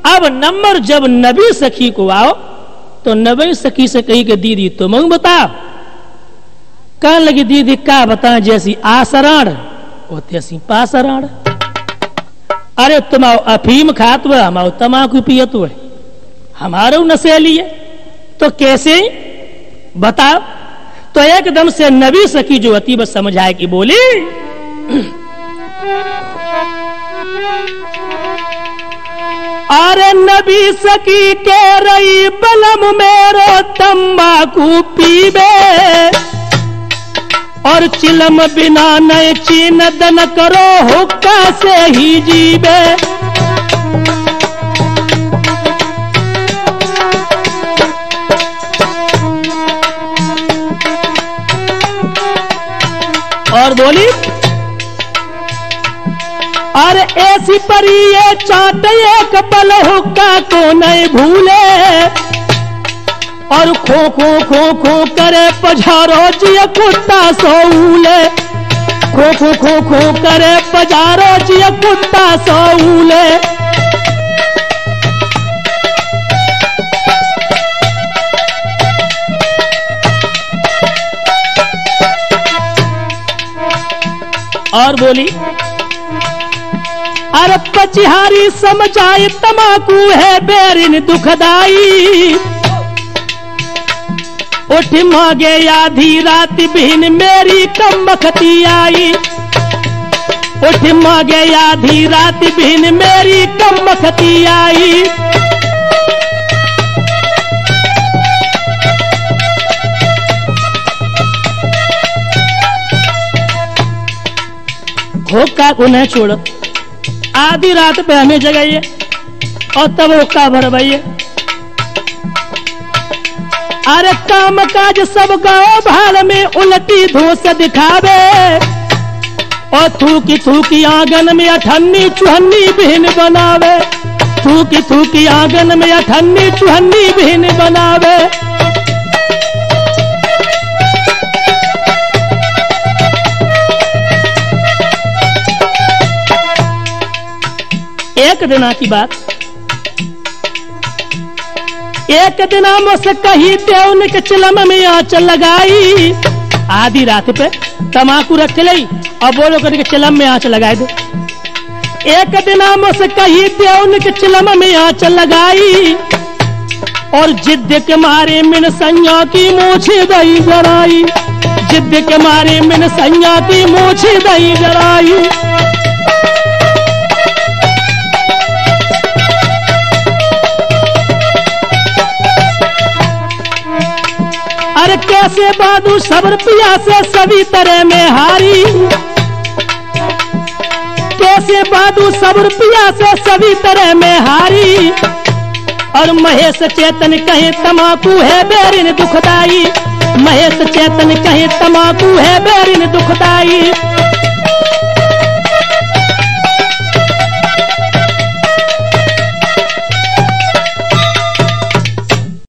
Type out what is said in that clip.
अब नंबर जब नबी सखी को आओ तो नबी सखी से कही कि दीदी तुम बताओ। कहने लगी दीदी क्या बता, जैसी आसरण वो तैसी पासरण। अरे तुम अफीम खात हुए, हम तमाकू पियत हुए, हमारे नशे लिए तो कैसे बताओ। तो एकदम से नबी सखी जो अति बस समझाए कि बोली अरे नबी सखी के रही बलम मेरो तंबाकू पीबे और चिलम बिना नए चीन दन करो हुक्का से ही जीबे। और बोली अरे ऐसी परी ये चाट एक पल हुक्का को नहीं भूले और खो खो खो खो करे पझारो जिया कुत्ता सोऊले। खो खो खो खो करे पझारो जिया कुत्ता सोऊले। और बोली अरे पचिहारी समझाई तमाकू है बेरिन दुखदाई। उठ मांगे आधी रात बिन मेरी कम बखती आई। उठ मांगे आधी रात बिन मेरी कम बखती आई। हुक्का को न छोड़ो, आधी रात पे हमें जगाइए और तब हुक्का भरवाइए। अरे काम काज सब गाँव भाल में उलटी धूस दिखावे और थूकी थूकी आंगन में अठन्नी चुहन्नी बहन बनावे। थूकी थूकी आंगन में अठन्नी चुहन्नी बहन बनावे। एक दिना की बात, एक दिन मुझसे कही देवन के चिलम में आंच लगाई। आधी रात पे तमाकू रख ली और बोलो करके चिलम में आंच लगाई दे। एक दिन मुझसे कही देवन के चिलम में आंच लगाई और जिद के मारे मिन संया की मूछी दई जराई। जिद के मारे मिन संया की मूछी दई जराई। अरे कैसे बादू सब्र पिया से सभी तरह में हारी। कैसे बादू सब्र पिया से सभी तरह में हारी। और महेश चेतन कहे तमाकू है बेरिन दुखदाई। महेश चेतन कहे तमाकू है बेरिन दुखदाई।